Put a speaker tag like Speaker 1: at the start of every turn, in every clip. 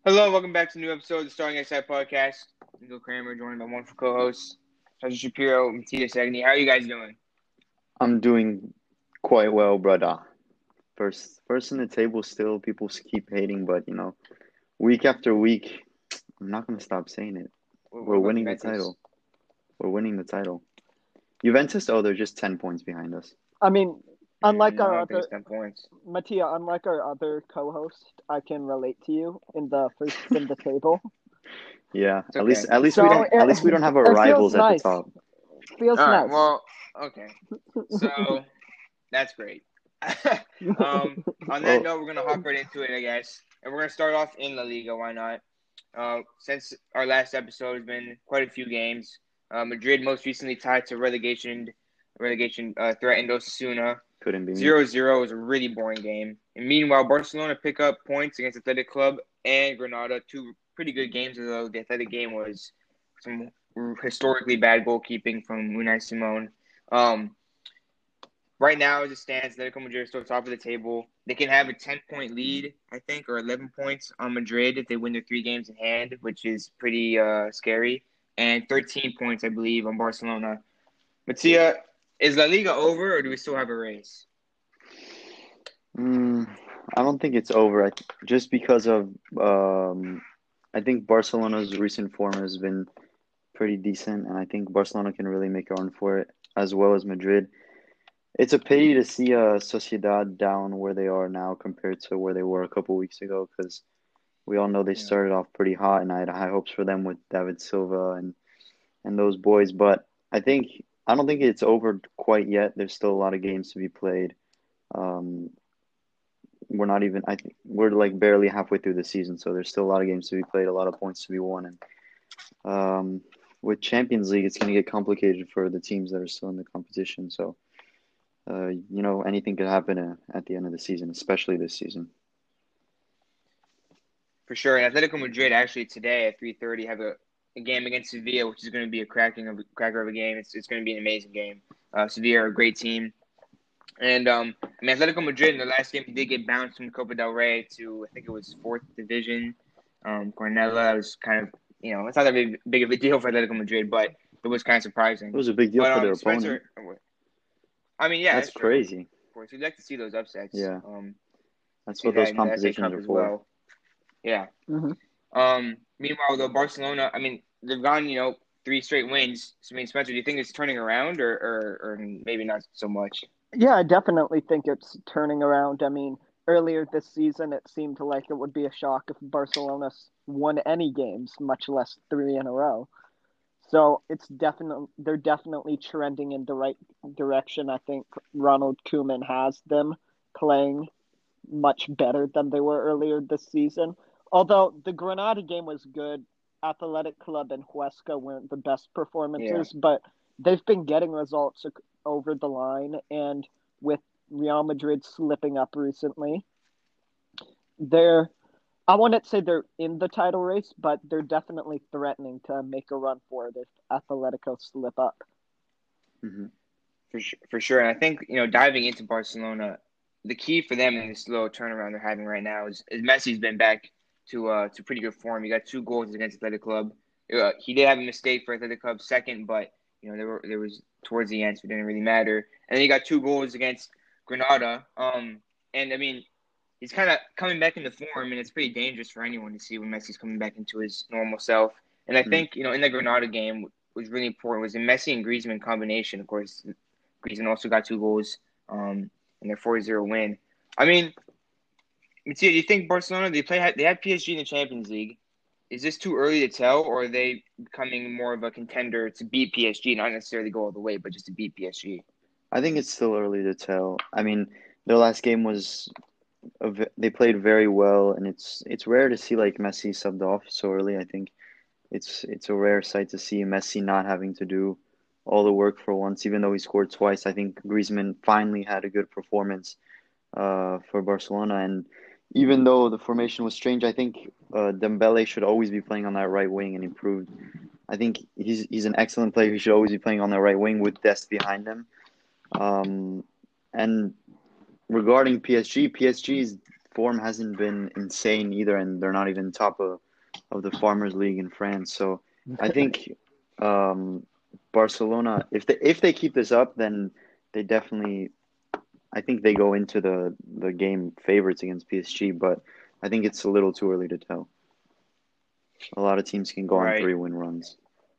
Speaker 1: Hello, welcome back to a new episode of the Starting XI podcast. Nico Kramer, joined by wonderful co-hosts Tasha Shapiro, Matthias Agni. How are you guys doing?
Speaker 2: I'm doing quite well, brother. First in the table still. People keep hating, but week after week, I'm not gonna stop saying it.
Speaker 1: What
Speaker 2: We're
Speaker 1: about
Speaker 2: winning the
Speaker 1: Juventus?
Speaker 2: title. We're winning the title. Juventus, oh, they're just 10 points behind us.
Speaker 3: I mean, unlike
Speaker 1: No, I
Speaker 3: our
Speaker 1: don't think it's
Speaker 3: other
Speaker 1: 10 points.
Speaker 3: Mattia, unlike our other co-host, I can relate to you in the first in the table.
Speaker 2: Yeah,
Speaker 1: It's
Speaker 2: at least
Speaker 1: okay.
Speaker 2: at least we
Speaker 3: So
Speaker 2: don't at least we don't have our
Speaker 3: it feels
Speaker 2: rivals at the
Speaker 3: nice.
Speaker 2: top.
Speaker 3: Feels
Speaker 1: All right,
Speaker 3: nice.
Speaker 1: well, okay. So, that's great. On that
Speaker 2: Well,
Speaker 1: note, we're going to hop right into it, I guess. And we're going to start off in La Liga, why not? Since our last episode has been quite a few games. Madrid most recently tied to relegation threatened Osasuna.
Speaker 2: couldn't be me.
Speaker 1: 0-0 was a really boring game. And meanwhile, Barcelona pick up points against Athletic Club and Granada, two pretty good games, although the Athletic game was some historically bad goalkeeping from Unai Simon. Um, right now, as it stands, Atletico Madrid is still top of the table. They can have a 10-point lead, I think, or 11 points on Madrid if they win their 3 games in hand, which is pretty scary. And 13 points, I believe, on Barcelona. Mattia, is La Liga over, or do we still have a race?
Speaker 2: Mm, I don't think it's over. Just because of I think Barcelona's recent form has been pretty decent, and I think Barcelona can really make a run for it, as well as Madrid. It's a pity to see Sociedad down where they are now compared to where they were a couple weeks ago, because we all know they
Speaker 1: Yeah.
Speaker 2: started off pretty hot, and I had high hopes for them with David Silva and those boys. But I don't think it's over quite yet. There's still a lot of games to be played. Um, we're not even. I think we're like barely halfway through the season, so there's still a lot of games to be played, a lot of points to be won, and with Champions League, it's going to get complicated for the teams that are still in the competition. So. Anything could happen at the end of the season, especially this season.
Speaker 1: For sure. And Atletico Madrid actually today at 3:30 have a game against Sevilla, which is going to be a cracker of a game. It's going to be an amazing game. Sevilla are a great team. And I mean, Atletico Madrid in the last game did get bounced from Copa del Rey to I think it was fourth division. Cornella was kind of it's not that big of a deal for Atletico Madrid, but it was kind of
Speaker 2: It
Speaker 1: surprising.
Speaker 2: was a big deal
Speaker 1: But
Speaker 2: for their opponent.
Speaker 1: Spencer, I mean, yeah,
Speaker 2: That's
Speaker 1: that's true.
Speaker 2: crazy.
Speaker 1: Of course, we'd like to see those upsets.
Speaker 2: Yeah,
Speaker 1: We
Speaker 2: that's
Speaker 1: see
Speaker 2: what
Speaker 1: that
Speaker 2: those
Speaker 1: in the FA
Speaker 2: competitions
Speaker 1: Cup
Speaker 2: are
Speaker 1: as
Speaker 2: for.
Speaker 1: well. Yeah.
Speaker 3: hmm
Speaker 1: Meanwhile, though, Barcelona, I mean, they've gone, 3 straight wins. So, I mean, Spencer, do you think it's turning around or maybe not so much?
Speaker 3: Yeah, I definitely think it's turning around. I mean, earlier this season, it seemed like it would be a shock if Barcelona won any games, much less three in a row. So they're definitely trending in the right direction. I think Ronald Koeman has them playing much better than they were earlier this season. Although the Granada game was good, Athletic Club and Huesca weren't the best
Speaker 1: Yeah.
Speaker 3: performances, but they've been getting results over the line. And with Real Madrid slipping up recently, they're I wouldn't say they're in the title race, but they're definitely threatening to make a run for it if Atletico slip up.
Speaker 2: Hmm.
Speaker 1: For sure. And I think, diving into Barcelona, the key for them in this little turnaround they're having right now is Messi's been back to pretty good form. He got 2 goals against Athletic Club. He did have a mistake for Athletic Club second, but there was towards the end, so it didn't really matter. And then he got 2 goals against Granada. And I mean, he's kind of coming back into form, and it's pretty dangerous for anyone to see when Messi's coming back into his normal self. And I think in the Granada game was really important was the Messi and Griezmann combination. Of course, Griezmann also got 2 goals in their 4-0 win. I mean, Mattia, do you think Barcelona they had PSG in the Champions League? Is this too early to tell, or are they becoming more of a contender to beat PSG, not necessarily go all the way, but just to beat PSG?
Speaker 2: I think it's still early to tell. I mean, their last game they played very well, and it's rare to see like Messi subbed off so early. I think it's a rare sight to see Messi not having to do all the work for once, even though he scored twice. I think Griezmann finally had a good performance for Barcelona. And even though the formation was strange, I think Dembele should always be playing on that right wing and improved. I think he's an excellent player. He should always be playing on the right wing with Dest behind him. And regarding PSG, form hasn't been insane either, and they're not even top of the Farmers League in France. So I think um, Barcelona, if they keep this up, then they definitely, I think they go into the game favorites against PSG. But I think it's a little too early to tell. A lot of teams can go on
Speaker 1: Right,
Speaker 2: 3-win runs.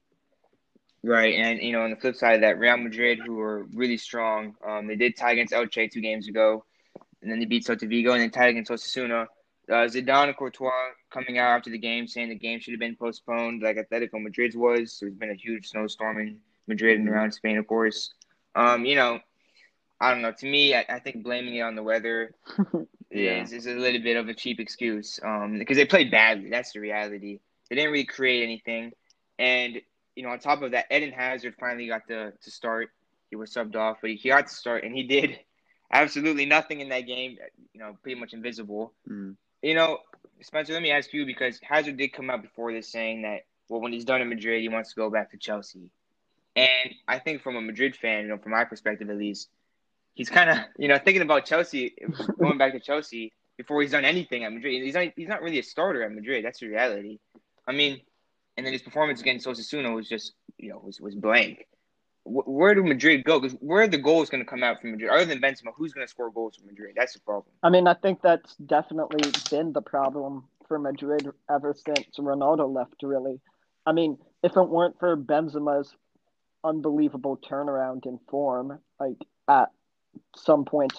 Speaker 1: right, and on the flip side of that, Real Madrid, who are really strong, they did tie against Elche 2 games ago, and then they beat Celta Vigo, and then tied against Osasuna. Zidane and Courtois coming out after the game saying the game should have been postponed, like Atletico Madrid's was. There's been a huge snowstorm in Madrid and
Speaker 2: Hmm.
Speaker 1: around Spain, of course. You know, I don't know. To me, I think blaming it on the weather
Speaker 2: Yeah.
Speaker 1: is a little bit of a cheap excuse. Because they played badly. That's the reality. They didn't really create anything, and on top of that, Eden Hazard finally got to start. He was subbed off, but he got to start, and he did absolutely nothing in that game. Pretty much invisible.
Speaker 2: Mm.
Speaker 1: You know, Spencer, let me ask you because Hazard did come out before this saying that when he's done in Madrid, he wants to go back to Chelsea. And I think from a Madrid fan, from my perspective at least, he's kind of thinking about Chelsea, going back to Chelsea before he's done anything at Madrid. He's not really a starter at Madrid. That's the reality. I mean, and then his performance against Osasuna was just was blank. Where do Madrid go? Because where are the goals going to come out from Madrid? Other than Benzema, who's going to score goals for Madrid? That's the problem.
Speaker 3: I mean, I think that's definitely been the problem for Madrid ever since Ronaldo left, really. I mean, if it weren't for Benzema's unbelievable turnaround in form, like at some points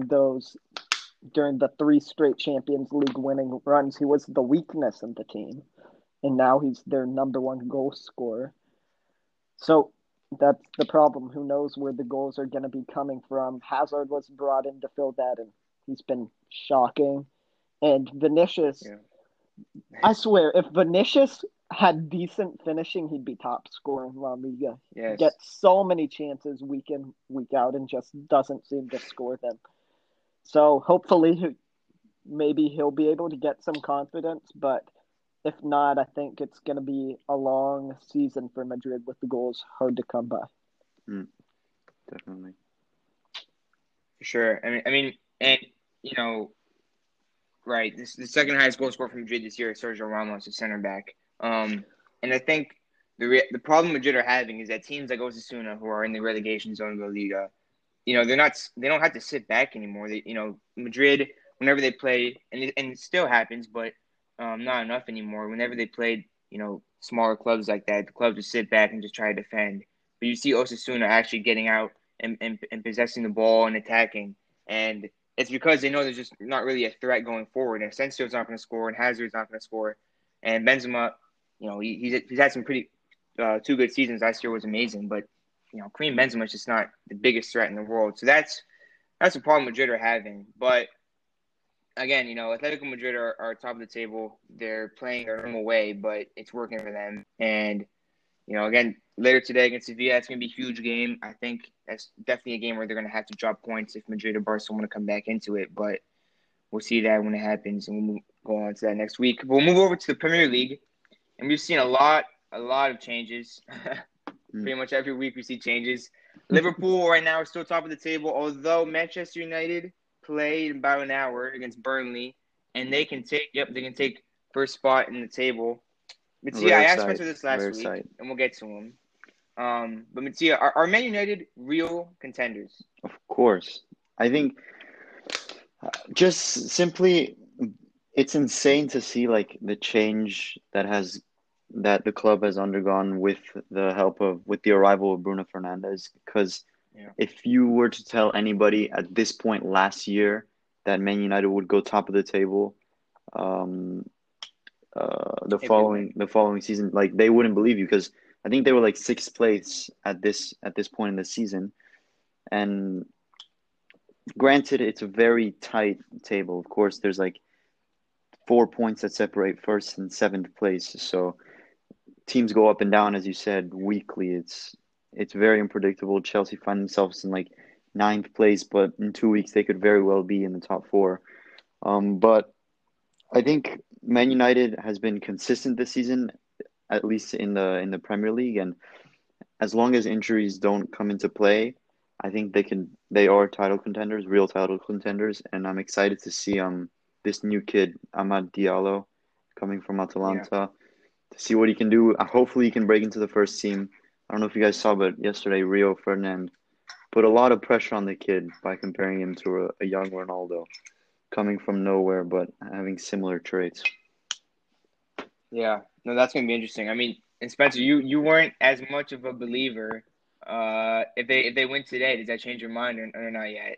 Speaker 3: during the three straight Champions League winning runs, he was the weakness of the team. And now he's their number one goal scorer. So that's the problem. Who knows where the goals are going to be coming from? Hazard was brought in to fill that, and he's been shocking. And Vinicius,
Speaker 1: Yeah.
Speaker 3: I swear, if Vinicius had decent finishing, he'd be top scorer in La Liga. He
Speaker 1: Yes.
Speaker 3: gets so many chances week in, week out, and just doesn't seem to score them. So hopefully, maybe he'll be able to get some confidence, but if not, I think it's going to be a long season for Madrid with the goals hard to come by.
Speaker 2: Definitely.
Speaker 1: For sure. And right. This the second highest goal scorer from Madrid this year is Sergio Ramos, the center back. And I think the problem Madrid are having is that teams like Osasuna, who are in the relegation zone of the Liga, they don't have to sit back anymore. Madrid, whenever they play, and it still happens, but not enough anymore. Whenever they played, smaller clubs like that, the clubs just sit back and just try to defend. But you see Osasuna actually getting out and possessing the ball and attacking. And it's because they know there's just not really a threat going forward. And Asensio's not going to score, and Hazard's not going to score. And Benzema, he's had some pretty 2 good seasons. Last year was amazing, but Karim Benzema is just not the biggest threat in the world. So that's the problem Madrid are having. But again, Atletico Madrid are top of the table. They're playing their normal way, but it's working for them. And again, later today against Sevilla, it's going to be a huge game. I think that's definitely a game where they're going to have to drop points if Madrid or Barcelona want to come back into it. But we'll see that when it happens, and we'll go on to that next week. But we'll move over to the Premier League, and we've seen a lot of changes. Pretty much every week we see changes. Liverpool right now are still top of the table, although Manchester United played about an hour against Burnley, and they can take first spot in the table. Mattia, I asked Spencer this last week, and we'll get to him. But Mattia, are Man United real contenders?
Speaker 2: Of course. I think just simply it's insane to see like the change that the club has undergone with the arrival of Bruno Fernandes. Because if you were to tell anybody at this point last year that Man United would go top of the table, the following season, like they wouldn't believe you, because I think they were like sixth place at this point in the season. And granted, it's a very tight table. Of course, there's like 4 points that separate first and seventh place. So teams go up and down, as you said, weekly. It's very unpredictable. Chelsea find themselves in like ninth place, but in 2 weeks they could very well be in the top four. But I think Man United has been consistent this season, at least in the Premier League, and as long as injuries don't come into play, I think they are title contenders, real title contenders, and I'm excited to see this new kid, Amad Diallo, coming from
Speaker 1: Yeah.
Speaker 2: Atalanta, to see what he can do. Hopefully, he can break into the first team. I don't know if you guys saw, but yesterday Rio Ferdinand put a lot of pressure on the kid by comparing him to a young Ronaldo, coming from nowhere but having similar traits.
Speaker 1: Yeah. No, that's gonna be interesting. I mean, and Spencer, you weren't as much of a believer. If they win today, does that change your mind or not yet?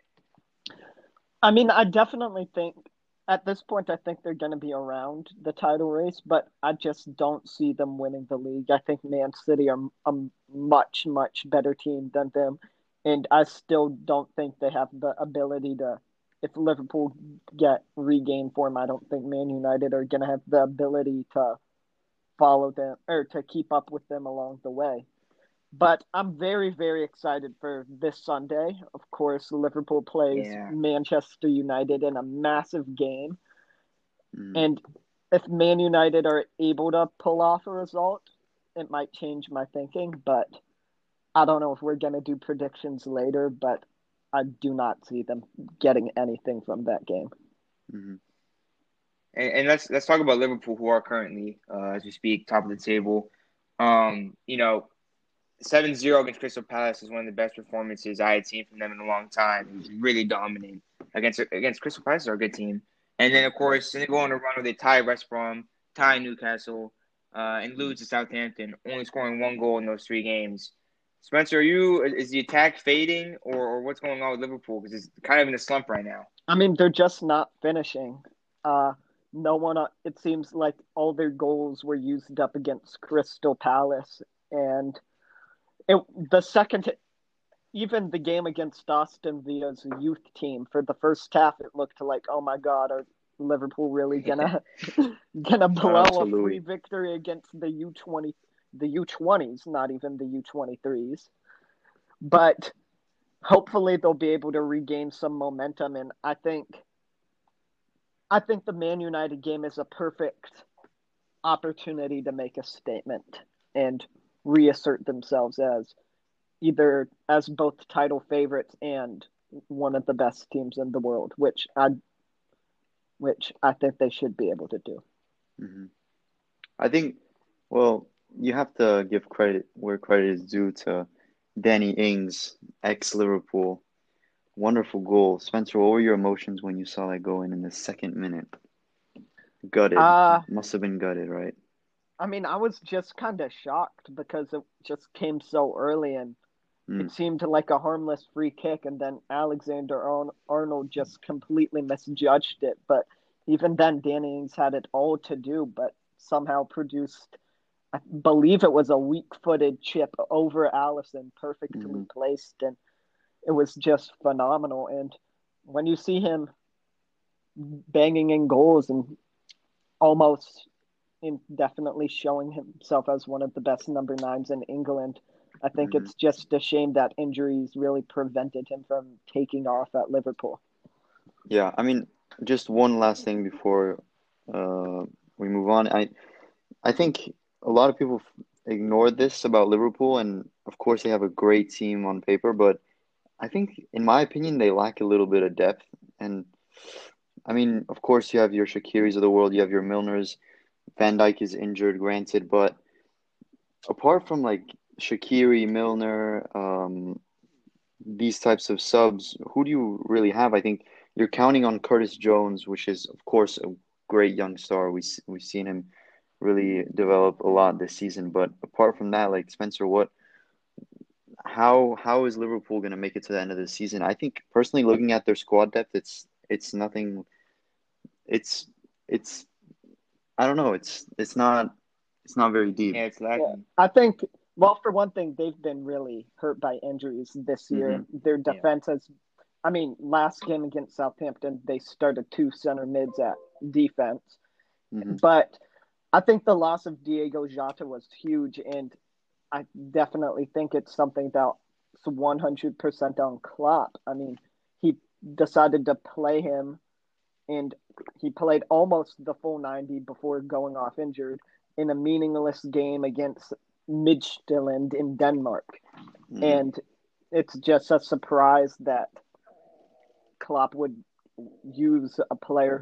Speaker 3: I mean, I definitely think at this point, I think they're going to be around the title race, but I just don't see them winning the league. I think Man City are a much, much better team than them, and I still don't think they have the ability to. If Liverpool get regain form, I don't think Man United are going to have the ability to follow them or to keep up with them along the way. But I'm very, very excited for this Sunday. Of course, Liverpool plays
Speaker 1: Yeah.
Speaker 3: Manchester United in a massive game.
Speaker 2: Mm,
Speaker 3: And if Man United are able to pull off a result, it might change my thinking. But I don't know if we're going to do predictions later, but I do not see them getting anything from that game.
Speaker 2: mm,
Speaker 1: And let's talk about Liverpool, who are currently, as we speak, top of the table. You know, 7-0 against Crystal Palace is one of the best performances I had seen from them in a long time. It was really dominant against Crystal Palace, are a good team. And then, of course, they go on a run where they tie West Brom, tie Newcastle, and lose to Southampton, only scoring one goal in those 3 games. Spencer, is the attack fading, or what's going on with Liverpool? Because it's kind of in a slump right now.
Speaker 3: I mean, they're just not finishing. Uh, no one. It seems like all their goals were used up against Crystal Palace, and it the second even the game against Aston Villa's youth team for the first half, it looked like, oh my God, are Liverpool really gonna
Speaker 2: Shout
Speaker 3: blow
Speaker 2: out to
Speaker 3: a free
Speaker 2: Louis.
Speaker 3: victory against the U20s, not even the U23s? But hopefully they'll be able to regain some momentum, and I think the Man United game is a perfect opportunity to make a statement and reassert themselves as either as both title favorites and one of the best teams in the world, which I think they should be able to do.
Speaker 2: Hmm. I think, well, you have to give credit where credit is due to Danny Ings, ex-Liverpool. Wonderful goal. Spencer, what were your emotions when you saw that go in the second minute? Gutted.
Speaker 3: Uh
Speaker 2: Must have been gutted, right?
Speaker 3: I mean, I was just kind of shocked because it just came so early and
Speaker 2: Mm,
Speaker 3: it seemed like a harmless free kick, and then Arnold just completely misjudged it. But even then, Danny Ings had it all to do, but somehow produced, I believe it was a weak-footed chip over Allison, perfectly
Speaker 2: hmm.
Speaker 3: placed, and it was just phenomenal. And when you see him banging in goals and almost indefinitely showing himself as one of the best number nines in England, I think
Speaker 2: Hmm.
Speaker 3: it's just a shame that injuries really prevented him from taking off at Liverpool.
Speaker 2: Yeah, I mean, just one last thing before uh, we move on. I think a lot of people ignored this about Liverpool, and of course they have a great team on paper, but I think, in my opinion, they lack a little bit of depth. And I mean, of course, you have your Shakiris of the world, you have your Milners. Van Dijk is injured, granted, but apart from like Shakiri, Milner, these types of subs, who do you really have? I think you're counting on Curtis Jones, which is, of course, a great young star. We've seen him really develop a lot this season. But apart from that, like Spencer, how is Liverpool going to make it to the end of the season? I think personally, looking at their squad depth, it's nothing. It's it's I don't know. It's not very deep.
Speaker 1: Yeah, it's
Speaker 3: Yeah,
Speaker 1: lacking.
Speaker 3: I think. Well, for one thing, they've been really hurt by injuries this year.
Speaker 2: Hmm.
Speaker 3: Their
Speaker 1: Yeah.
Speaker 3: defense has. I mean, last game against Southampton, they started two center mids at defense,
Speaker 2: Hmm.
Speaker 3: but I think the loss of Diego Jota was huge, and I definitely think it's something that's 100% on Klopp. I mean, he decided to play him, and he played almost the full 90 before going off injured in a meaningless game against Midtjylland in Denmark.
Speaker 2: Hmm.
Speaker 3: And it's just a surprise that Klopp would use a player who's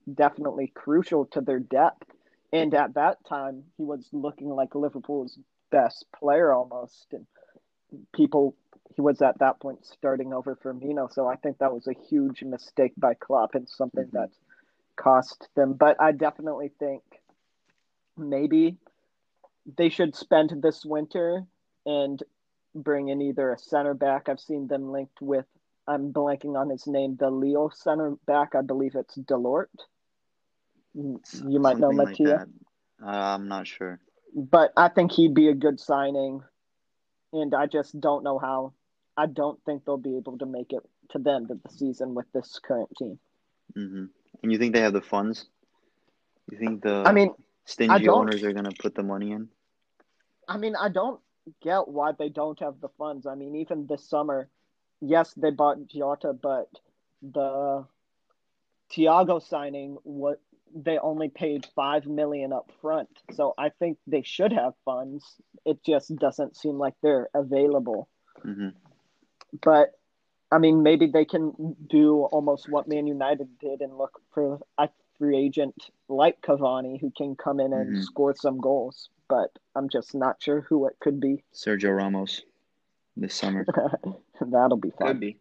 Speaker 3: definitely crucial to their depth. And at that time, he was looking like Liverpool's best player almost. And people, he was at that point starting over Firmino. So I think that was a huge mistake by Klopp and something
Speaker 2: Hmm.
Speaker 3: that cost them. But I definitely think maybe they should spend this winter and bring in either a center back. I've seen them linked with, I'm blanking on his name, the Leo center back. I believe it's Delort. You might know
Speaker 2: Something like
Speaker 3: Mattia.
Speaker 2: that. I'm not sure.
Speaker 3: But I think he'd be a good signing, and I just don't know how. I don't think they'll be able to make it to the end of the season with this current team.
Speaker 2: Hmm. And you think they have the funds? You think
Speaker 3: I
Speaker 2: the
Speaker 3: mean, I
Speaker 2: stingy
Speaker 3: don't.
Speaker 2: owners are gonna put the money in?
Speaker 3: I don't get why they don't have the funds. I mean, even this summer, yes, they bought Jota, but the Thiago signing, what they only paid 5 million up front. So I think they should have funds. It just doesn't seem like they're available.
Speaker 2: Hmm.
Speaker 3: But I mean, maybe they can do almost what Man United did and look for a free agent like Cavani who can come in and
Speaker 2: Hmm.
Speaker 3: score some goals. But I'm just not sure who it could be.
Speaker 2: Sergio Ramos this summer.
Speaker 3: That'll be fun.
Speaker 1: Could be.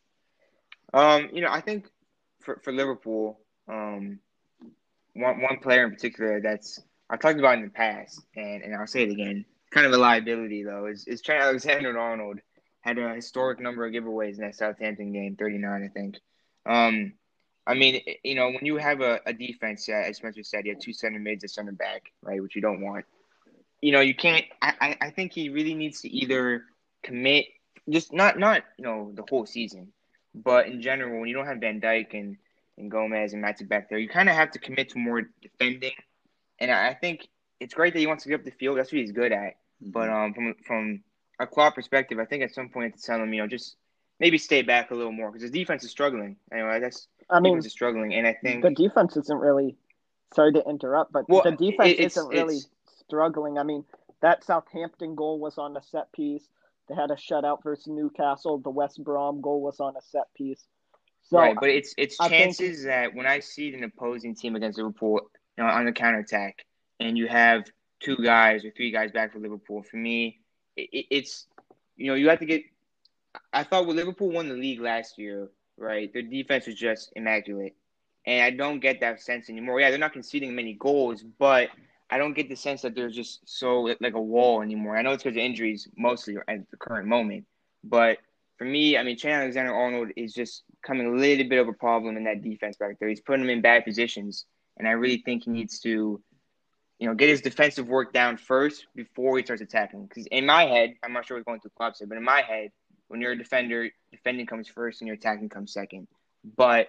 Speaker 1: I think for Liverpool, one player in particular that's I've talked about in the past, and I'll say it again, kind of a liability though, is Trent Alexander-Arnold. Had a historic number of giveaways in that Southampton game, 39, I think. Um, I mean, when you have a defense, as Spencer said, you have two center mids, a center back, right, which you don't want. You can't. I think he really needs to either commit, just not the whole season, but in general, when you don't have Van Dijk and Gomez and Matip back there, you kind of have to commit to more defending. And I think it's great that he wants to get up the field. That's what he's good at. But
Speaker 2: Hmm.
Speaker 1: from a Klopp perspective, I think at some point to tell him, just maybe stay back a little more because his defense is struggling. Anyway, that's
Speaker 3: I
Speaker 1: defense
Speaker 3: mean,
Speaker 1: is struggling, and I
Speaker 3: the
Speaker 1: think
Speaker 3: defense isn't really, sorry to interrupt, but
Speaker 1: well,
Speaker 3: the defense
Speaker 1: it's
Speaker 3: isn't really
Speaker 1: it's
Speaker 3: struggling. I mean, that Southampton goal was on a set piece. They had a shutout versus Newcastle. The West Brom goal was on a set piece. So
Speaker 1: right, but it's
Speaker 3: I think,
Speaker 1: chances that when I see an opposing team against Liverpool, on the counterattack, and you have two guys or three guys back for Liverpool, for me, it's you have to get. I thought when Liverpool won the league last year, right, their defense was just immaculate, and I don't get that sense anymore. Yeah, they're not conceding many goals, but I don't get the sense that they're just so like a wall anymore. I know it's because of injuries mostly at the current moment, but for me, I mean, Trent Alexander-Arnold is just becoming a little bit of a problem in that defense back there. He's putting them in bad positions, and I really think he needs to, get his defensive work down first before he starts attacking. Because in my head, I'm not sure what's going through Klopp's head, but in my head, when you're a defender, defending comes first and your attacking comes second. But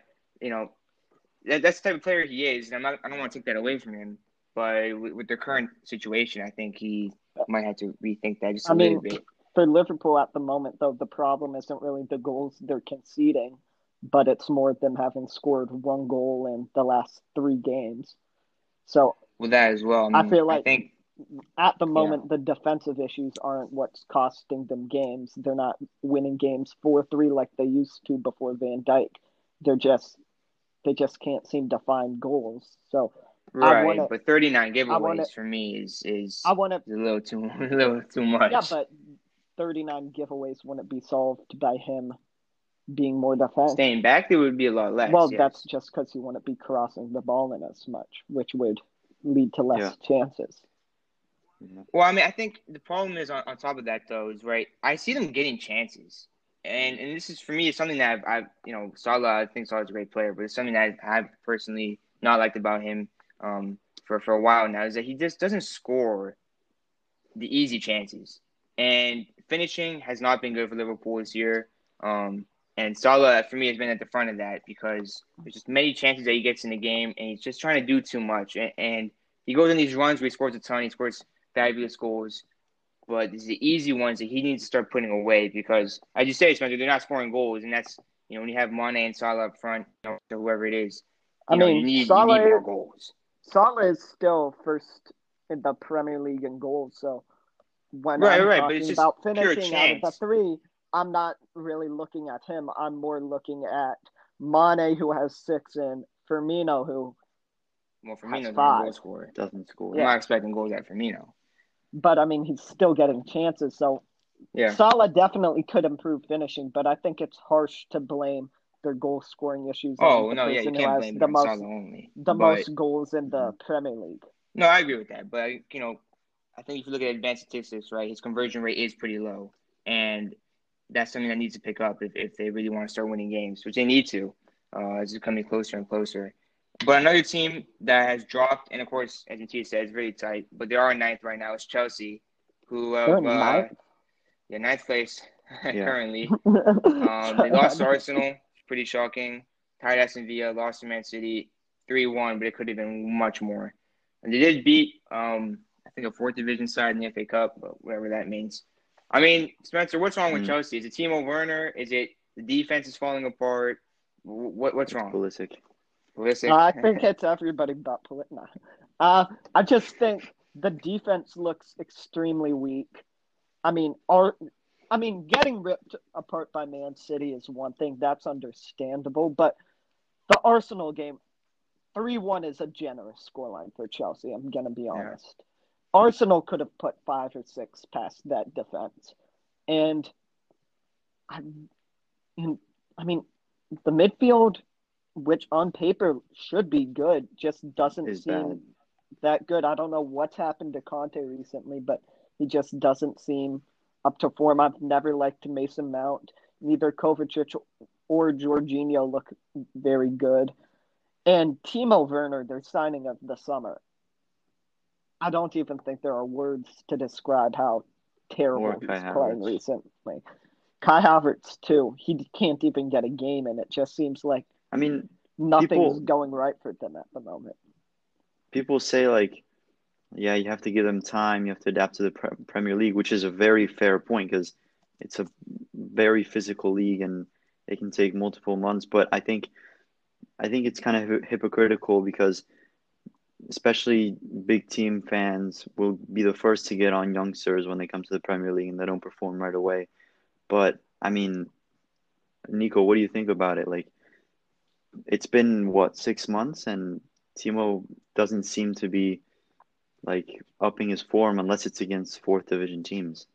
Speaker 1: that's the type of player he is, and I don't want to take that away from him. But with the current situation, I think he might have to rethink that just
Speaker 3: I
Speaker 1: a little
Speaker 3: mean,
Speaker 1: bit.
Speaker 3: for Liverpool at the moment, though, the problem isn't really the goals they're conceding, but it's more them having scored one goal in the last 3 games. So
Speaker 1: With that as well, I
Speaker 3: I
Speaker 1: mean,
Speaker 3: feel
Speaker 1: I
Speaker 3: like
Speaker 1: think,
Speaker 3: at the
Speaker 1: yeah.
Speaker 3: moment, the defensive issues aren't what's costing them games. They're not winning games 4-3 like they used to before Van Dijk. They're just they just can't seem to find goals. So I want
Speaker 1: Right,
Speaker 3: to
Speaker 1: but 39
Speaker 3: I want to
Speaker 1: giveaways for me is
Speaker 3: I want to
Speaker 1: a little too a little too
Speaker 3: yeah,
Speaker 1: much.
Speaker 3: but 39 giveaways wouldn't be solved by him being more defensive.
Speaker 1: Staying back, there would be a lot less.
Speaker 3: Well, that's
Speaker 1: Yes.
Speaker 3: just because he wouldn't be crossing the ball in as much, which would lead to
Speaker 2: Yeah.
Speaker 3: less chances.
Speaker 1: Well, I mean, I think the problem is on top of that though is right. I see them getting chances, and this is for me is something that I've Salah. I think Salah's a great player, but it's something that I've personally not liked about him for a while now is that he just doesn't score the easy chances, and finishing has not been good for Liverpool this year. And Salah for me has been at the front of that because there's just many chances that he gets in the game, and he's just trying to do too much, and he goes on these runs where he scores a ton, he scores fabulous goals, but it's the easy ones that he needs to start putting away because, as you say, Spencer, they're not scoring goals, and that's when you have Mane and Salah up front, or whoever it is,
Speaker 3: I
Speaker 1: you
Speaker 3: mean,
Speaker 1: need more goals.
Speaker 3: Salah is still first in the Premier League in goals. So when I'm
Speaker 1: Right, but it's
Speaker 3: talking
Speaker 1: just
Speaker 3: about
Speaker 1: pure
Speaker 3: finishing out of the
Speaker 1: chance.
Speaker 3: three, I'm not really looking at him. I'm more looking at Mane, who has 6, and Firmino, who
Speaker 1: Well,
Speaker 3: has
Speaker 1: Firmino's not a goal
Speaker 3: 5.
Speaker 1: scorer.
Speaker 2: Doesn't score.
Speaker 1: I'm
Speaker 3: Yeah.
Speaker 1: not expecting goals at Firmino.
Speaker 3: But, I mean, he's still getting chances. So
Speaker 1: Yeah.
Speaker 3: Salah definitely could improve finishing, but I think it's harsh to blame their goal-scoring issues on
Speaker 1: Oh,
Speaker 3: the
Speaker 1: no, yeah, you
Speaker 3: person who
Speaker 1: can't
Speaker 3: has
Speaker 1: blame it on Salah only.
Speaker 3: the
Speaker 1: But,
Speaker 3: most goals in the
Speaker 2: Mhm.
Speaker 3: Premier League.
Speaker 1: no, I agree with that. But, I think if you look at advanced statistics, right, his conversion rate is pretty low. And that's something that needs to pick up if they really want to start winning games, which they need to as it's coming closer and closer. But another team that has dropped, and of course, as Matthias said, it's very tight, but they are ninth right now, is Chelsea, who
Speaker 3: They're
Speaker 1: have,
Speaker 3: ninth.
Speaker 1: ninth place
Speaker 2: Yeah.
Speaker 1: currently. They lost to Arsenal, pretty shocking. Tied Aston Villa, lost to Man City 3-1, but it could have been much more. And they did beat, I think, a fourth division side in the FA Cup, but whatever that means. I mean, Spencer, what's wrong with
Speaker 2: Mm.
Speaker 1: Chelsea? Is it Timo Werner? Is it the defense is falling apart? What's
Speaker 2: It's
Speaker 1: wrong?
Speaker 2: Pulisic.
Speaker 1: Pulisic?
Speaker 3: I think it's everybody but Politna. I just think the defense looks extremely weak. I mean, getting ripped apart by Man City is one thing. That's understandable. But the Arsenal game, 3-1 is a generous scoreline for Chelsea. I'm going to be honest. Arsenal could have put 5 or 6 past that defense. And, I mean, the midfield, which on paper should be good, just doesn't
Speaker 2: Is
Speaker 3: seem
Speaker 2: bad.
Speaker 3: that good. I don't know what's happened to Conte recently, but he just doesn't seem up to form. I've never liked Mason Mount. Neither Kovacic or Jorginho look very good. And Timo Werner, their signing of the summer, I don't even think there are words to describe how terrible
Speaker 2: Or
Speaker 3: he's
Speaker 2: Kai
Speaker 3: playing
Speaker 2: Havertz.
Speaker 3: recently. Kai Havertz, too. He can't even get a game, and it just seems like
Speaker 2: I mean,
Speaker 3: nothing's
Speaker 2: people
Speaker 3: going right for them at the moment.
Speaker 2: people say like, yeah, you have to give them time. You have to adapt to the Premier League, which is a very fair point because it's a very physical league and it can take multiple months. But I think it's kind of hypocritical because especially big team fans will be the first to get on youngsters when they come to the Premier League and they don't perform right away. But I mean, Nico, what do you think about it? Like, it's been what, 6 months, and Timo doesn't seem to be like upping his form unless it's against fourth division teams.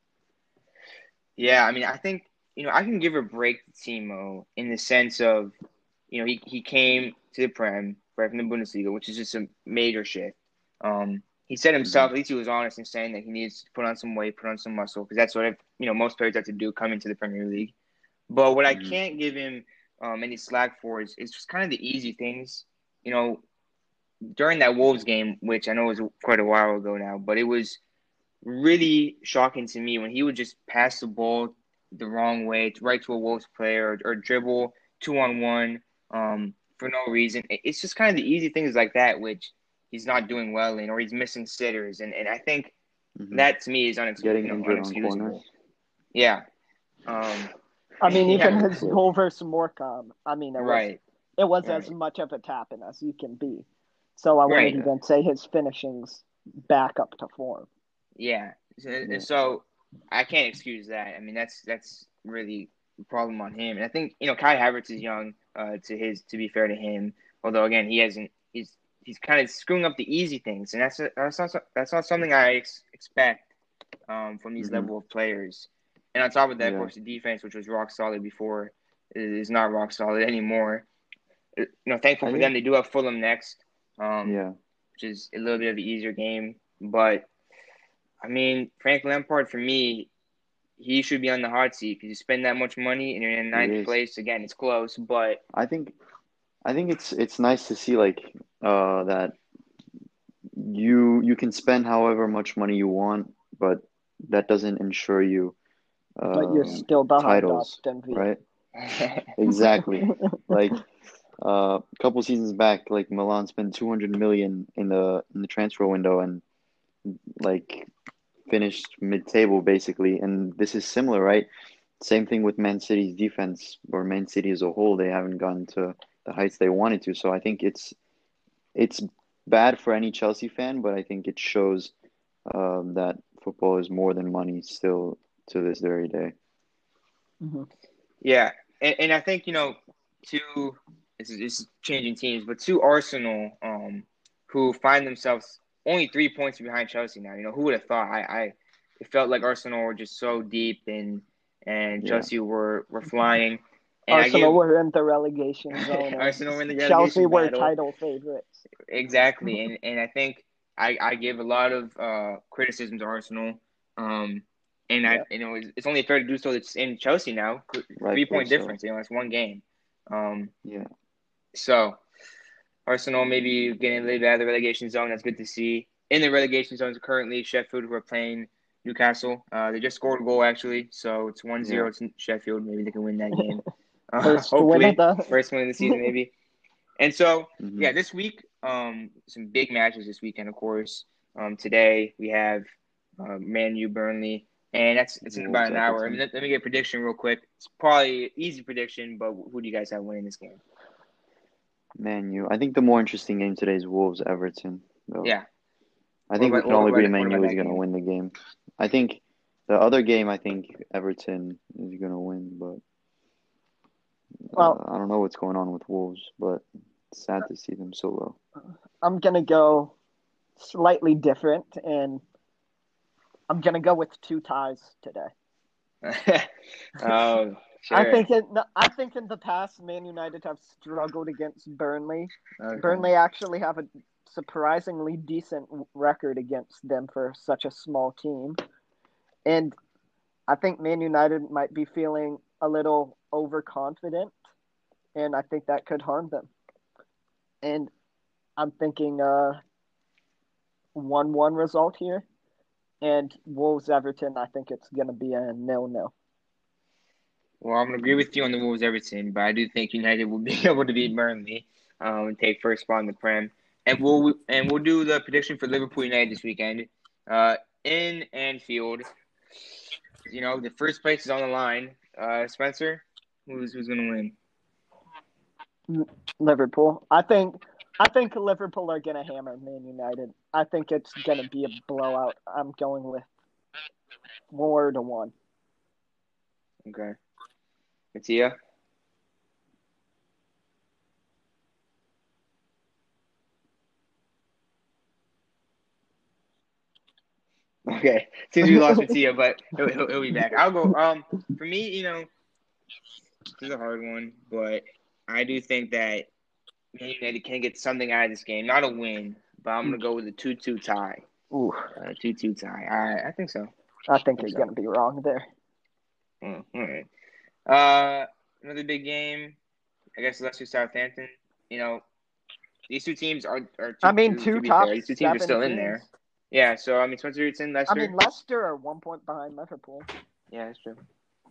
Speaker 1: Yeah, I mean, I think, I can give a break to Timo in the sense of, he came to the Prem right from the Bundesliga, which is just a major shift. He said himself,
Speaker 2: Hmm.
Speaker 1: at least he was honest in saying that he needs to put on some weight, put on some muscle, because that's what, most players have to do coming to the Premier League. But what I
Speaker 2: Hmm.
Speaker 1: can't give him any slack for is just kind of the easy things. You know, during that Wolves game, which I know was quite a while ago now, but it was really shocking to me when he would just pass the ball the wrong way, right to a Wolves player, or dribble 2-on-1 for no reason. It's just kind of the easy things like that, which he's not doing well in, or he's missing sitters, and I think
Speaker 2: Hmm.
Speaker 1: that to me is
Speaker 2: Getting injured on
Speaker 1: unexcusable.
Speaker 2: corners.
Speaker 1: Yeah. Um,
Speaker 3: I mean, even
Speaker 1: yeah.
Speaker 3: his goal versus Morecambe, I mean,
Speaker 1: Right.
Speaker 3: it was as
Speaker 1: Right.
Speaker 3: much of a tap-in as you can be. So I wouldn't
Speaker 1: Right.
Speaker 2: Yeah.
Speaker 3: even say his finishing's back up to form.
Speaker 1: Yeah.
Speaker 2: Yeah.
Speaker 1: So I can't excuse that. I mean, that's really a problem on him. And I think Kai Havertz is young. To be fair to him, although again he hasn't. He's kind of screwing up the easy things, and that's not something I expect from these
Speaker 2: Hmm.
Speaker 1: level of players. And on top of that, of
Speaker 2: Yeah.
Speaker 1: course, the defense, which was rock solid before, is not rock solid anymore. Thankful
Speaker 2: I
Speaker 1: for them,
Speaker 2: think.
Speaker 1: they do have Fulham next,
Speaker 2: Yeah.
Speaker 1: which is a little bit of an easier game. But I mean, Frank Lampard, for me, he should be on the hot seat because you spend that much money and you're in
Speaker 2: He
Speaker 1: ninth
Speaker 2: is.
Speaker 1: place. Again, it's close, but
Speaker 2: I think. I think it's nice to see like that you can spend however much money you want, but that doesn't ensure you
Speaker 3: But you're still behind
Speaker 2: titles,
Speaker 3: Aston Villa.
Speaker 2: right? Exactly. Like a couple seasons back, like Milan spent 200 million in the transfer window and like finished mid-table basically. And this is similar, right? Same thing with Man City's defense or Man City as a whole. They haven't gotten to the heights they wanted to. So I think it's bad for any Chelsea fan, but I think it shows that football is more than money still to this very day.
Speaker 3: Mhm.
Speaker 1: yeah. And I think, to this is changing teams, but to Arsenal, who find themselves only 3 points behind Chelsea now. Who would have thought? It felt like Arsenal were just so deep and
Speaker 2: Yeah.
Speaker 1: Chelsea were flying. And
Speaker 3: Arsenal were in the relegation zone.
Speaker 1: Arsenal were in the relegation
Speaker 3: Chelsea were
Speaker 1: battle.
Speaker 3: title favorites.
Speaker 1: Exactly, and I think I give a lot of criticism to Arsenal. And it's only fair to do so. It's in Chelsea now. 3-point difference. It's one game.
Speaker 2: Yeah.
Speaker 1: So Arsenal maybe getting a little bit out of the relegation zone. That's good to see. In the relegation zones currently, Sheffield, who are playing Newcastle. They just scored a goal, actually. So it's 1-0 to Sheffield. Maybe they can win that game. Hopefully. First win of the season, maybe. And so, this week, some big matches this weekend, of course. Today, we have Man U Burnley. And it's in about an hour. I mean, let me get a prediction real quick. It's probably an easy prediction, but who do you guys have winning this game?
Speaker 2: Man U. I think the more interesting game today is Wolves-Everton. Though.
Speaker 1: Yeah.
Speaker 2: I think we can all agree Man U is going to win the game. I think the other game, I think Everton is going to win, but I don't know what's going on with Wolves, but it's sad to see them so low.
Speaker 3: I'm going to go slightly different, and I'm going to go with 2 ties today.
Speaker 1: Oh, sure.
Speaker 3: I think in the past, Man United have struggled against Burnley. Okay. Burnley actually have a surprisingly decent record against them for such a small team. And I think Man United might be feeling a little overconfident, and I think that could harm them. And I'm thinking 1-1 result here. And Wolves-Everton, I think it's going to be a 0-0.
Speaker 1: Well, I'm going to agree with you on the Wolves-Everton, but I do think United will be able to beat Burnley and take first spot in the Prem. And we'll do the prediction for Liverpool United this weekend. In Anfield, the first place is on the line. Spencer, who's going to
Speaker 3: win? Liverpool. I think Liverpool are going to hammer Man United. I think it's going to be a blowout. I'm going with 4-1.
Speaker 1: Okay. Mattia? Okay. Seems we lost Mattia, but he'll be back. I'll go. For me, this is a hard one, but I do think that Man United can get something out of this game. Not a win, but I'm going to go with a 2-2 tie.
Speaker 3: Ooh.
Speaker 1: 2-2 tie. I think so.
Speaker 3: I think you're going to be wrong there.
Speaker 1: All right. Another big game. I guess Leicester Southampton. These two teams are
Speaker 3: two top fair.
Speaker 1: These two teams are still in there. Yeah, so Spencer, it's in Leicester.
Speaker 3: Leicester are 1 point behind Liverpool.
Speaker 1: Yeah, that's true.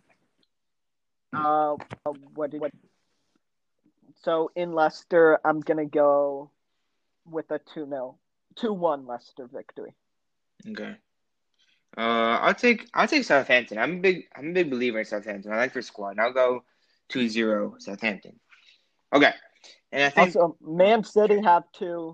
Speaker 3: So in Leicester, I'm gonna go with a 2-1 Leicester victory.
Speaker 1: Okay. I'll take Southampton. I'm a big believer in Southampton. I like their squad. And I'll go 2-0 Southampton. Okay. And I think
Speaker 3: also Man City have two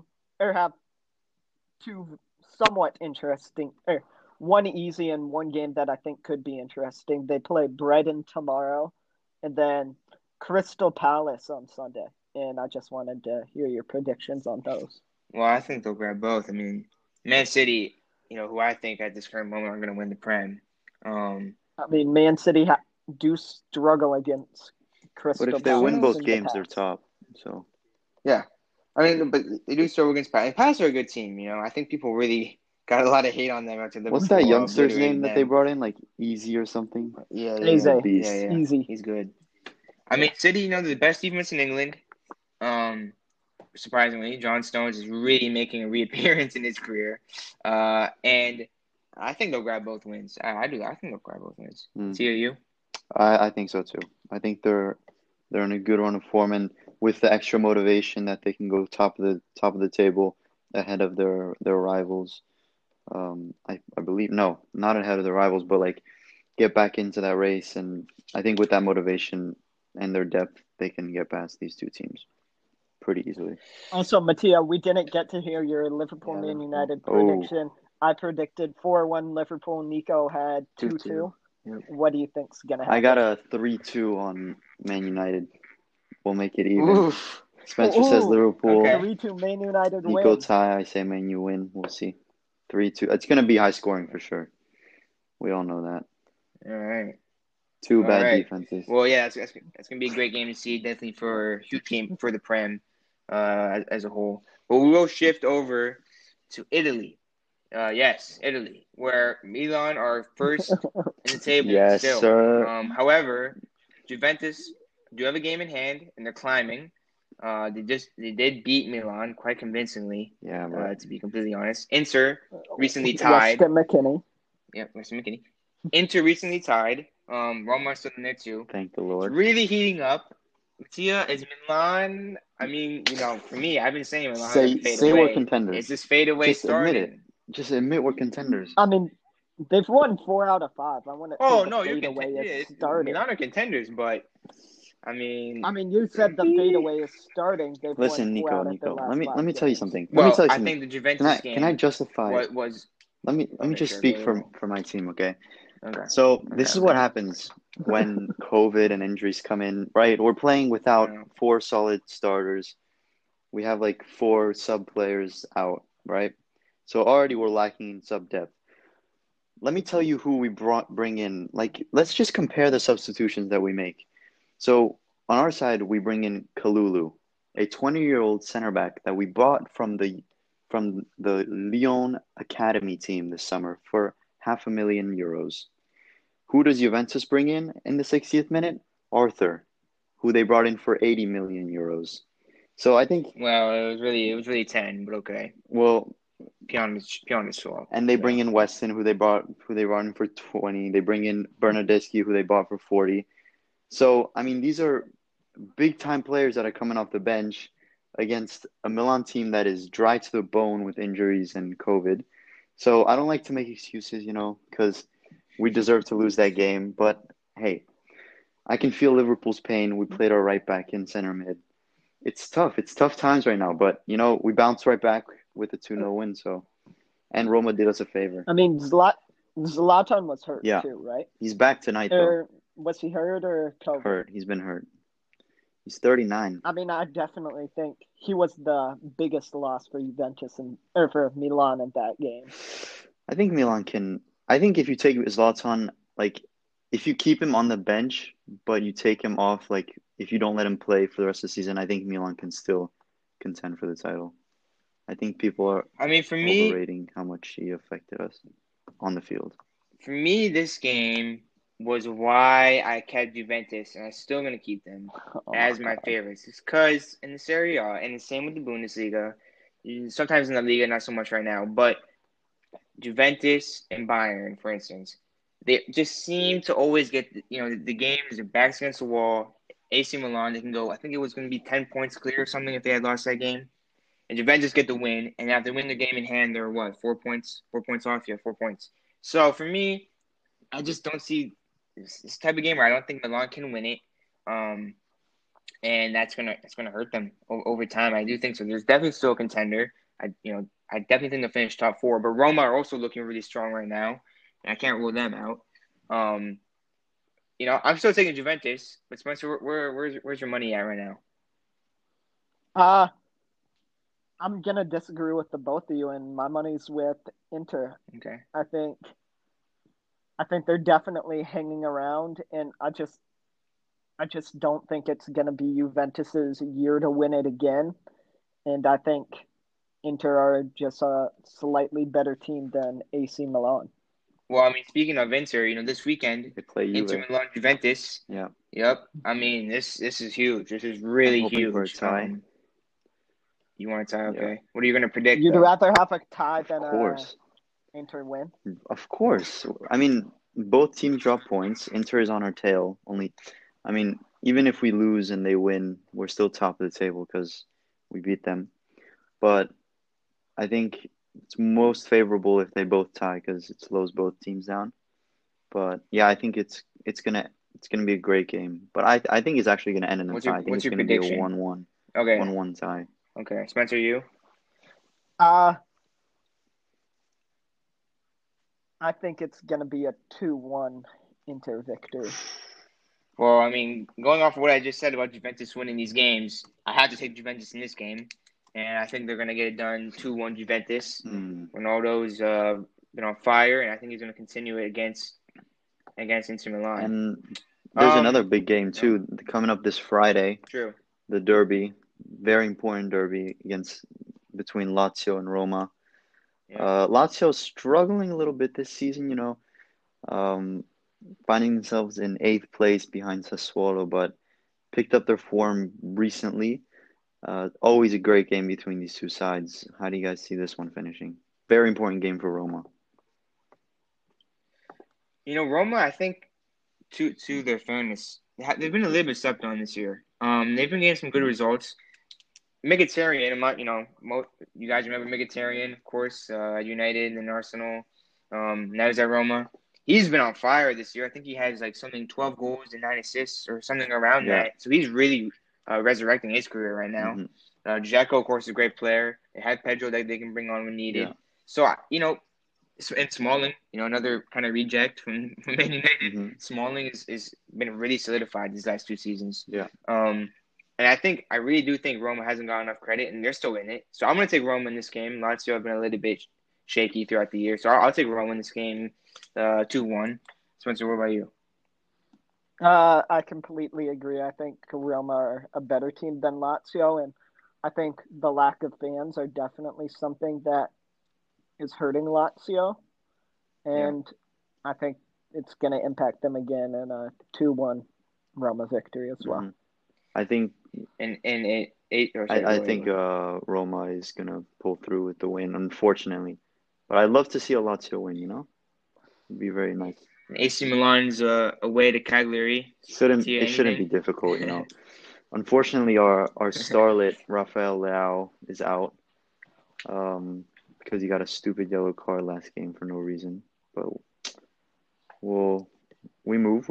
Speaker 3: somewhat interesting, one easy and one game that I think could be interesting. They play Brighton tomorrow, and then Crystal Palace on Sunday. And I just wanted to hear your predictions on those.
Speaker 1: Well, I think they'll grab both. I mean, Man City, who I think at this current moment are going to win the Prem.
Speaker 3: Man City do struggle against Crystal Palace.
Speaker 2: But if they win both games, they're top. So.
Speaker 1: Yeah. But they do struggle against Palace. Palace are a good team, I think people really got a lot of hate on them after
Speaker 2: What's that youngster's name that they brought in? Like Easy or something?
Speaker 1: Yeah.
Speaker 3: Easy.
Speaker 1: He's good. City, they're the best defense in England. Surprisingly, John Stones is really making a reappearance in his career. And I think they'll grab both wins. I do. I think they'll grab both wins. Tia, you?
Speaker 2: I think so too. I think they're in a good run of form, and with the extra motivation that they can go top of the table ahead of their rivals. I believe not ahead of their rivals, but get back into that race. And I think with that motivation and their depth, they can get past these two teams pretty easily.
Speaker 3: Also, Mattia, we didn't get to hear your Liverpool Man United prediction. I predicted 4-1 Liverpool. Nico had 2-2. Yep. What do you think's gonna happen?
Speaker 2: I got a 3-2 on Man United. We'll make it even.
Speaker 1: Oof.
Speaker 2: Spencer says
Speaker 3: Ooh,
Speaker 2: Liverpool.
Speaker 1: Okay.
Speaker 3: 3-2 Man United
Speaker 2: Nico
Speaker 3: win.
Speaker 2: tie. I say Man U win. We'll see. 3-2. It's gonna be high scoring for sure. We all know that.
Speaker 1: All right.
Speaker 2: Two
Speaker 1: All
Speaker 2: bad
Speaker 1: right.
Speaker 2: defenses.
Speaker 1: Well, yeah, that's gonna be a great game to see. Definitely for huge game for the Prem, as a whole. But we will shift over to Italy. Yes, Italy, where Milan are first in the table
Speaker 2: Yes,
Speaker 1: still.
Speaker 2: sir.
Speaker 1: However, Juventus do have a game in hand, and they're climbing. They did beat Milan quite convincingly.
Speaker 2: Yeah, but
Speaker 1: To be completely honest, Inter recently
Speaker 3: Weston
Speaker 1: tied.
Speaker 3: McKinney.
Speaker 1: Yep, Mr. McKinney. Inter recently tied. Roma still in there too.
Speaker 2: thank the
Speaker 1: It's
Speaker 2: Lord.
Speaker 1: really heating up. Mattia, is Milan? I mean, for me, I've been saying Milan are gonna fade
Speaker 2: Say we're
Speaker 1: away.
Speaker 2: contenders.
Speaker 1: Is this fade away
Speaker 2: Just admit it.
Speaker 1: starting?
Speaker 2: Just admit we're contenders.
Speaker 3: I mean, they've won 4 out of 5. I wouldn't
Speaker 1: Oh
Speaker 3: say
Speaker 1: no,
Speaker 3: the
Speaker 1: you're
Speaker 3: fadeaway
Speaker 1: contenders.
Speaker 3: is starting.
Speaker 1: Milan are contenders, but I mean,
Speaker 3: You said the fadeaway is starting. They've
Speaker 2: Listen,
Speaker 3: won 4 out of their
Speaker 2: Nico.
Speaker 3: last 5
Speaker 2: Let me tell you
Speaker 3: games.
Speaker 2: something.
Speaker 1: well, I
Speaker 2: something.
Speaker 1: think the Juventus
Speaker 2: Can I
Speaker 1: game
Speaker 2: justify?
Speaker 1: was
Speaker 2: Let me
Speaker 1: okay,
Speaker 2: just
Speaker 1: sure,
Speaker 2: speak
Speaker 1: go.
Speaker 2: for my team, okay?
Speaker 1: Okay.
Speaker 2: So this is
Speaker 1: Okay.
Speaker 2: what happens when COVID and injuries come in, right? We're playing without
Speaker 1: Yeah.
Speaker 2: 4 solid starters. We have like 4 sub players out, right? So already we're lacking in sub depth. Let me tell you who we bring in. Like, let's just compare the substitutions that we make. So on our side, we bring in Kalulu, a 20-year-old center back that we bought from the Lyon Academy team this summer for €500,000. Who does Juventus bring in the 60th minute? Arthur, who they brought in for €80 million. So I think,
Speaker 1: Well, it was really 10, but okay.
Speaker 2: well,
Speaker 1: Pion is swap.
Speaker 2: and they bring in Weston, who they brought in for 20. They bring in Bernardeschi, who they bought for 40. So I mean, these are big time players that are coming off the bench against a Milan team that is dry to the bone with injuries and COVID. So I don't like to make excuses, because we deserve to lose that game. But hey, I can feel Liverpool's pain. We played our right back in center mid. It's tough. It's tough times right now. But we bounced right back with a 2-0 win. So, and Roma did us a favor.
Speaker 3: I mean, Zlatan was hurt too, right?
Speaker 2: He's back tonight though.
Speaker 3: Or was he hurt or COVID?
Speaker 2: Hurt. He's been hurt. He's 39.
Speaker 3: I mean, I definitely think he was the biggest loss for Juventus or for Milan in that game.
Speaker 2: I think Milan can. I think if you take Zlatan, like, if you keep him on the bench, but you take him off, like, if you don't let him play for the rest of the season, I think Milan can still contend for the title. I think people are
Speaker 1: for me,
Speaker 2: overrating how much he affected us on the field.
Speaker 1: For me, this game was why I kept Juventus, and I'm still going to keep them as my favorites. It's because in the Serie A, and the same with the Bundesliga, sometimes in the Liga, not so much right now, but Juventus and Bayern, for instance, they just seem to always get, the games, their backs against the wall. AC Milan, they can go, I think it was going to be 10 points clear or something if they had lost that game. And Juventus get the win, and after they win the game in hand, they're what, 4 points? 4 points off? Yeah, 4 points. So for me, I just don't see this type of game where I don't think Milan can win it, and that's gonna hurt them over time. I do think so. There's definitely still a contender. I definitely think they'll finish top 4. But Roma are also looking really strong right now, and I can't rule them out. I'm still taking Juventus, but Spencer, where's your money at right now?
Speaker 3: I'm gonna disagree with the both of you, and my money's with Inter.
Speaker 1: Okay.
Speaker 3: I think they're definitely hanging around, and I just don't think it's gonna be Juventus's year to win it again. And I think Inter are just a slightly better team than AC Milan.
Speaker 1: Well, speaking of Inter, this weekend
Speaker 2: they play Juve.
Speaker 1: Inter Milan Juventus.
Speaker 2: Yeah.
Speaker 1: Yep. This is huge. This is really huge.
Speaker 2: For a tie.
Speaker 1: You want a tie? Okay.
Speaker 2: Yeah.
Speaker 1: What are you going to predict?
Speaker 3: You'd rather have a tie than Inter win?
Speaker 2: Of course. Both teams drop points. Inter is on our tail. Even if we lose and they win, we're still top of the table because we beat them. But I think it's most favorable if they both tie because it slows both teams down. But yeah, I think it's gonna be a great game. But I think it's actually gonna end in a tie. I think it's gonna be a 1-1.
Speaker 1: Okay.
Speaker 2: 1-1 tie.
Speaker 1: Okay, Spencer, you?
Speaker 3: I think it's gonna be a 2-1 Inter victory.
Speaker 1: Well, I mean, going off of what I just said about Juventus winning these games, I have to take Juventus in this game, and I think they're going to get it done 2-1 Juventus.
Speaker 2: Hmm.
Speaker 1: Ronaldo's been on fire, and I think he's going to continue it against Inter Milan.
Speaker 2: And there's another big game
Speaker 1: No,
Speaker 2: too coming up this Friday,
Speaker 1: true.
Speaker 2: the derby, very important derby between Lazio and Roma.
Speaker 1: Yeah.
Speaker 2: Lazio's struggling a little bit this season, um, finding themselves in eighth place behind Sassuolo, but picked up their form recently. Always a great game between these two sides. How do you guys see this one finishing? Very important game for Roma.
Speaker 1: Roma, I think, to their fairness, they've been a little bit slept on this year. They've been getting some good results. Mkhitaryan, you guys remember Mkhitaryan, of course, United and Arsenal. Now he's at Roma. He's been on fire this year. I think he has like something 12 goals and 9 assists or something around
Speaker 2: Yeah.
Speaker 1: that. So he's really resurrecting his career right now.
Speaker 2: Mhm.
Speaker 1: Dzeko, of course, is a great player. They had Pedro that they can bring on when needed.
Speaker 2: Yeah.
Speaker 1: So, and Smalling, another kind of reject from Man United.
Speaker 2: hmm
Speaker 1: Smalling is been really solidified these last 2 seasons.
Speaker 2: Yeah.
Speaker 1: And I really do think Roma hasn't got enough credit, and they're still in it. So I'm going to take Roma in this game. Lazio have been a little bit shaky throughout the year, so I'll take Roma in this game, 2-1. Spencer, what about you?
Speaker 3: I completely agree. I think Roma are a better team than Lazio, and I think the lack of fans are definitely something that is hurting Lazio, and I think it's going to impact them again in a 2-1 Roma victory as well.
Speaker 2: Mhm. I think
Speaker 1: And eight or sorry,
Speaker 2: I
Speaker 1: go
Speaker 2: think
Speaker 1: ahead.
Speaker 2: Roma is gonna pull through with the win, unfortunately. But I'd love to see a Lazio win, It'd be very nice.
Speaker 1: AC Milan's away to Cagliari.
Speaker 2: It shouldn't be difficult, Unfortunately, our starlet Rafael Leao is out, because he got a stupid yellow card last game for no reason. But we move,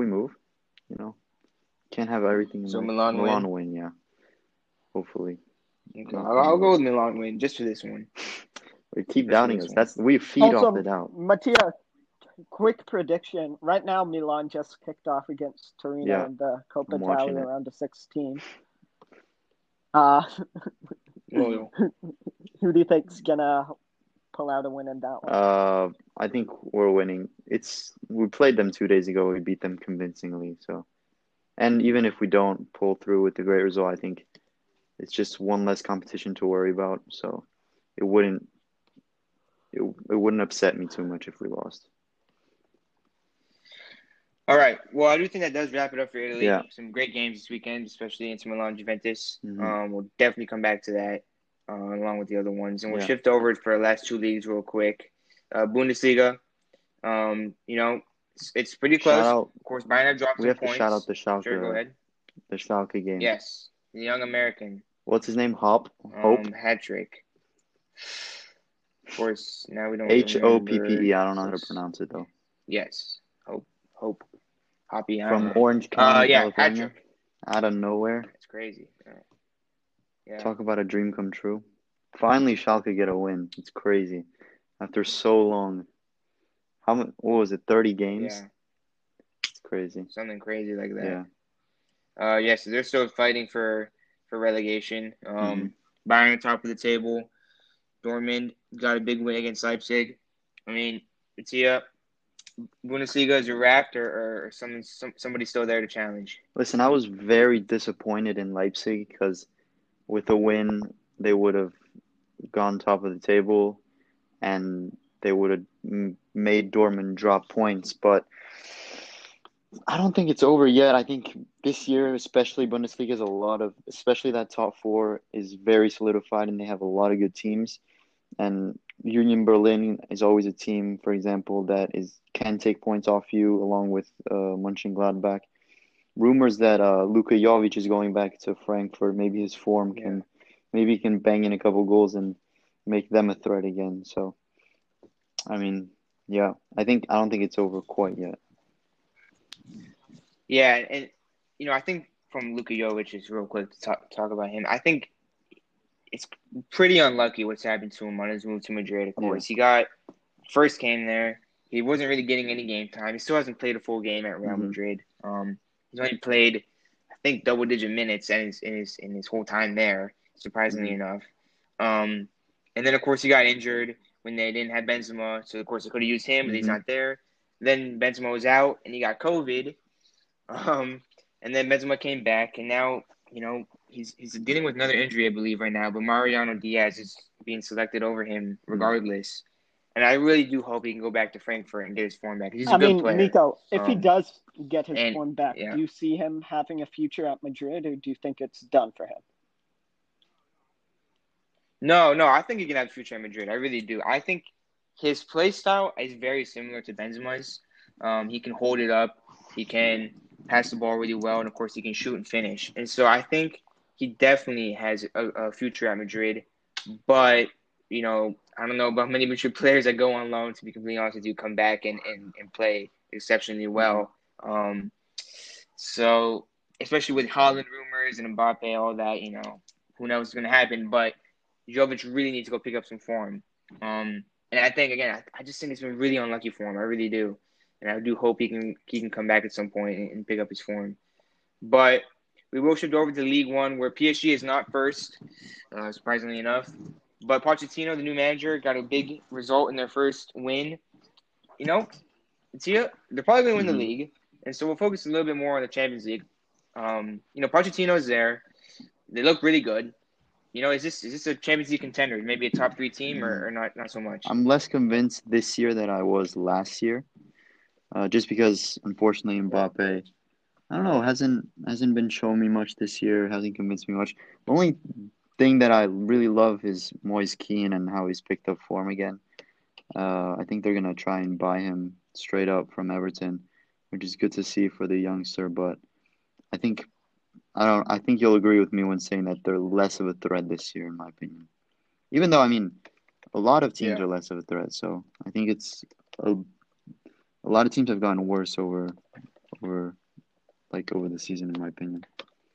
Speaker 2: Can't have everything in
Speaker 1: So
Speaker 2: life.
Speaker 1: Milan win.
Speaker 2: Win, yeah. Hopefully,
Speaker 1: Okay,
Speaker 2: knock on
Speaker 1: I'll go
Speaker 2: wood.
Speaker 1: with Milan win just for this one.
Speaker 2: We keep
Speaker 1: Just for
Speaker 2: doubting
Speaker 1: this
Speaker 2: us.
Speaker 1: one.
Speaker 2: We feed off the
Speaker 3: Also,
Speaker 2: doubt.
Speaker 3: Mattia, quick prediction. Right now, Milan just kicked off against Torino
Speaker 2: Yeah,
Speaker 3: in the Coppa
Speaker 2: I'm watching
Speaker 3: Italia
Speaker 2: it.
Speaker 3: round of 16. Uh,
Speaker 1: Loyal.
Speaker 3: who do you think's gonna pull out a win in that one?
Speaker 2: I think we're winning. We played them 2 days ago. We beat them convincingly. So, and even if we don't pull through with the great result, I think it's just one less competition to worry about. So, it wouldn't upset me too much if we lost.
Speaker 1: All right. Well, I do think that does wrap it up for Italy.
Speaker 2: Yeah.
Speaker 1: Some great games this weekend, especially Inter Milan, Juventus.
Speaker 2: Mhm.
Speaker 1: We'll definitely come back to that along with the other ones, and we'll
Speaker 2: Yeah.
Speaker 1: shift over for the last two leagues real quick. Bundesliga. It's pretty close.
Speaker 2: Shout out.
Speaker 1: Of course, Bayern have dropped
Speaker 2: We
Speaker 1: some
Speaker 2: have to
Speaker 1: points.
Speaker 2: shout out the Schalke.
Speaker 1: Sure, go ahead.
Speaker 2: The Schalke game.
Speaker 1: Yes, the young American.
Speaker 2: What's his name? Hope.
Speaker 1: Hat trick. Of course, now we don't
Speaker 2: Hoppe.
Speaker 1: remember.
Speaker 2: I don't know how to pronounce it though.
Speaker 1: Yes, Hope. Hoppy.
Speaker 2: From Orange County,
Speaker 1: yeah, hat
Speaker 2: California,
Speaker 1: trick.
Speaker 2: out of nowhere.
Speaker 1: It's crazy. Yeah.
Speaker 2: Talk about a dream come true. Finally, Schalke get a win. It's crazy. After so long. What was it, 30 games?
Speaker 1: Yeah.
Speaker 2: It's crazy.
Speaker 1: Something crazy like that.
Speaker 2: Yeah.
Speaker 1: So they're still fighting for relegation.
Speaker 2: Mhm.
Speaker 1: Bayern top of the table. Dortmund got a big win against Leipzig. I mean, Bundesliga is a wrapped or somebody still there to challenge?
Speaker 2: Listen, I was very disappointed in Leipzig because with a win, they would have gone top of the table and they would have made Dortmund drop points. But I don't think it's over yet. I think this year, especially Bundesliga, is especially that top four is very solidified and they have a lot of good teams. And Union Berlin is always a team, for example, that can take points off you along with Mönchengladbach. Rumors that Luka Jovic is going back to Frankfurt. Maybe his form maybe he can bang in a couple goals and make them a threat again. So, I mean, yeah, I don't think it's over quite yet.
Speaker 1: Yeah, and I think from Luka Jovic, just real quick to talk about him. I think it's pretty unlucky what's happened to him on his move to Madrid. Of course, He got first came there. He wasn't really getting any game time. He still hasn't played a full game at Real Madrid. He's only played, I think, double-digit minutes in his whole time there, surprisingly
Speaker 2: Mhm.
Speaker 1: enough. And then, of course, he got injured when they didn't have Benzema. So, of course, they could have used him, but he's
Speaker 2: Mhm.
Speaker 1: not there. Then Benzema was out, and he got COVID. And then Benzema came back, and now, he's dealing with another injury, I believe, right now. But Mariano Diaz is being selected over him
Speaker 2: Mhm.
Speaker 1: regardless. And I really do hope he can go back to Frankfurt and get his form back. He's a
Speaker 3: I
Speaker 1: good
Speaker 3: mean,
Speaker 1: player.
Speaker 3: Nico, if he does get his
Speaker 1: And
Speaker 3: form back,
Speaker 1: yeah,
Speaker 3: do you see him having a future at Madrid, or do you think it's done for him?
Speaker 1: no, I think he can have a future in Madrid. I really do. I think his play style is very similar to Benzema's. He can hold it up. He can pass the ball really well, and of course, he can shoot and finish. And so I think he definitely has a future at Madrid. But I don't know about many Madrid players that go on loan. To be completely honest with you, come back and play exceptionally
Speaker 2: Mhm.
Speaker 1: well. So especially with Haaland rumors and Mbappe, all that, who knows what's going to happen. But Jovic really needs to go pick up some form. And I think again, I just think it's been really unlucky for him. I really do, and I do hope he can come back at some point and pick up his form. But we will shift over to League One, where PSG is not first, surprisingly enough. But Pochettino, the new manager, got a big result in their first win. You know, they're probably going to win the
Speaker 2: Mhm.
Speaker 1: league, and so we'll focus a little bit more on the Champions League. Pochettino's there. They look really good. Is this a Champions League contender? Maybe a top three team, or,
Speaker 2: Mm.
Speaker 1: or not so much?
Speaker 2: I'm less convinced this year than I was last year. Just because unfortunately Mbappe, I don't know, hasn't been showing me much this year. Hasn't convinced me much. The only thing that I really love is Moise Kean and how he's picked up form again. I think they're gonna try and buy him straight up from Everton, which is good to see for the youngster. But I think I don't. I think you'll agree with me when saying that they're less of a threat this year, in my opinion. Even though I mean, a lot of teams
Speaker 1: Yeah,
Speaker 2: are less of a threat, so I think it's a, a lot of teams have gotten worse over over the season, in my opinion.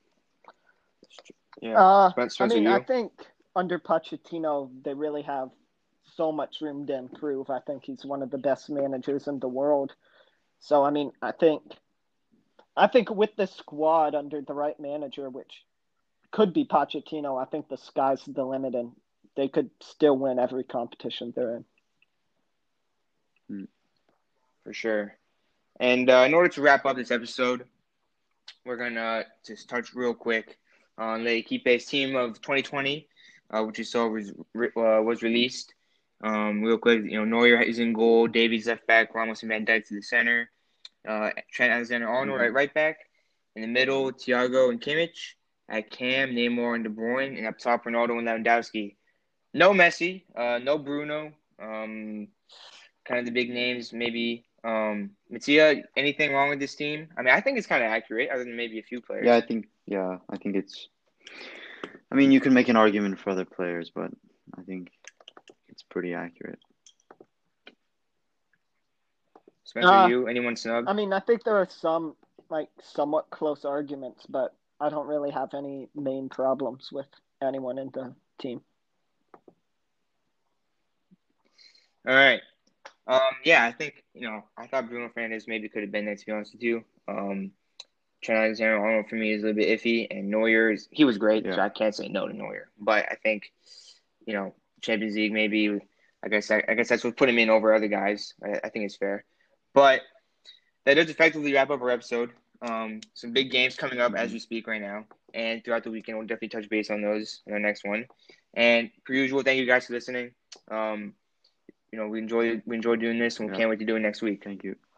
Speaker 1: yeah.
Speaker 3: I
Speaker 1: Spencer,
Speaker 3: mean, I
Speaker 1: you?
Speaker 3: think under Pochettino, they really have so much room to improve. I think he's one of the best managers in the world. So, I mean, I think with the squad under the right manager, which could be Pochettino, I think the sky's the limit, and they could still win every competition they're in.
Speaker 2: Mm.
Speaker 1: For sure. And in order to wrap up this episode, we're gonna just touch real quick on the Equipe's team of 2020, which you saw was released. Real quick, Neuer is in goal, Davies left back, Ramos and Van Dijk to the center, Trent Alexander-Arnold
Speaker 2: Hmm.
Speaker 1: at right back, in the middle, Thiago and Kimmich, at Cam, Neymar and De Bruyne, and up top, Ronaldo and Lewandowski. No Messi, no Bruno. Kind of the big names, maybe. Mattia, anything wrong with this team? I mean, I think it's kind of accurate, other than maybe a few
Speaker 2: Yeah,
Speaker 1: players.
Speaker 2: I think it's. I mean, you can make an argument for other players, but I think it's pretty accurate.
Speaker 1: Spencer,
Speaker 3: Uh,
Speaker 1: you, anyone snub?
Speaker 3: I mean, I think there are some somewhat close arguments, but I don't really have any main problems with anyone in the team.
Speaker 1: All right. Yeah, I think I thought Bruno Fernandes maybe could have been there. To be honest with you, Trent Alexander-Arnold for me is a little bit iffy, and he was great,
Speaker 2: Yeah.
Speaker 1: so I can't say no to Neuer. But I think Champions League maybe. I guess that's what put him in over other guys. I think it's fair, but that does effectively wrap up our episode. Some big games coming up as
Speaker 2: Hmm.
Speaker 1: we speak right now, and throughout the weekend we'll definitely touch base on those in our next one. And per usual, thank you guys for listening. We enjoy doing this, and we
Speaker 2: Yeah.
Speaker 1: can't wait to do it next week.
Speaker 2: Thank you.